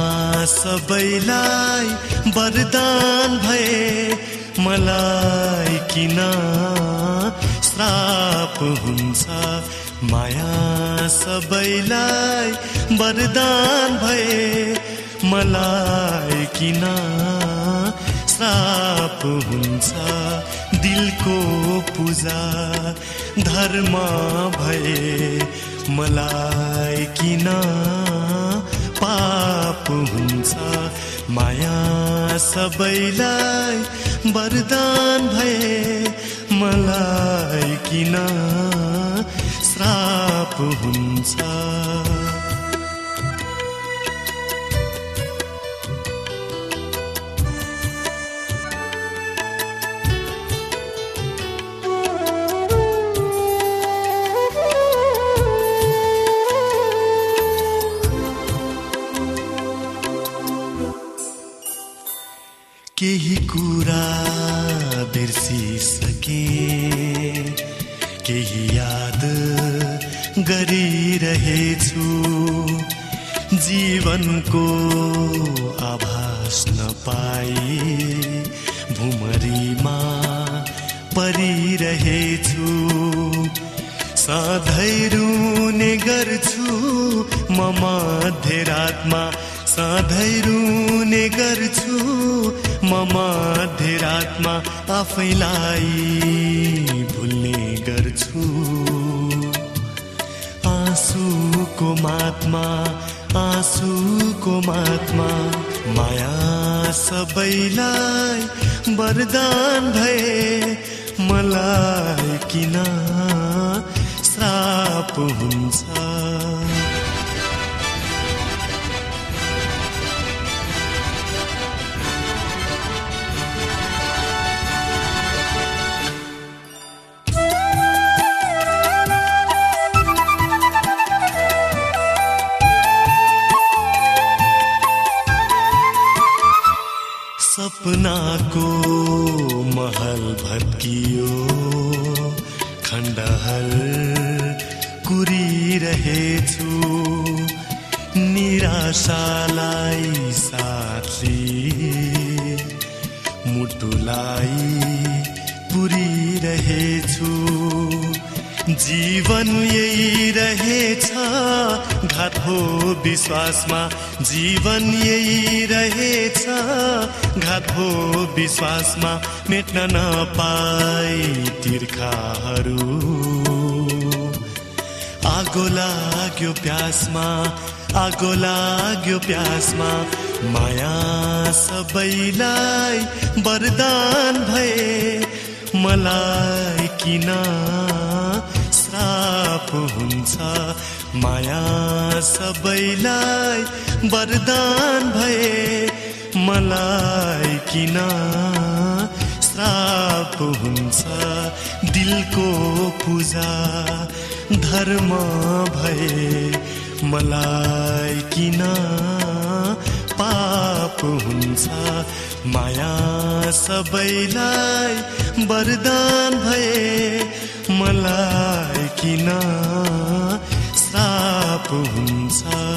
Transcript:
सबैलाई वरदान भए मलाई किन श्राप हुन्छ माया सबैलाई वरदान भए मलाई किन श्राप हुन्छ दिलको पूजा धर्म भए मलाई किन पाप हुन्छ माया सबैलाई वरदान भए मलाई किन श्राप हुन्छ केही कुरा बिर्सिसके केही याद गरिरहेछु जीवनको आभास नपाई भुमरीमा परिरहेछु सधैँ रुने गर्छु म मध्यरातमा सधैँ रुने गर्छु म मध्यरातमा आफैलाई भुल्ने गर्छु आँसुको मातमा माया सबैलाई वरदान भए मलाई किन श्राप हुन्छ सपनाको महल भत्कियो खण्डहर कुरिरहेछु निराशालाई साथी मुटुलाई पुरिरहेछु जीवन यही रहेछ घात हो विश्वासमा जीवन यही रहेछ घात हो विश्वासमा मेट्न नपाई तिर्खाहरू आगो लाग्यो प्यासमा माया सबैलाई वरदान भए मलाई किन श्राप हुन्छ माया सबैलाई वरदान भए मलाई किन श्राप हुन्छ दिलको पूजा धर्म भए मलाई किन पाप हुन्छ माया सबैलाई वरदान भए मलाई किन श्राप हुन्छ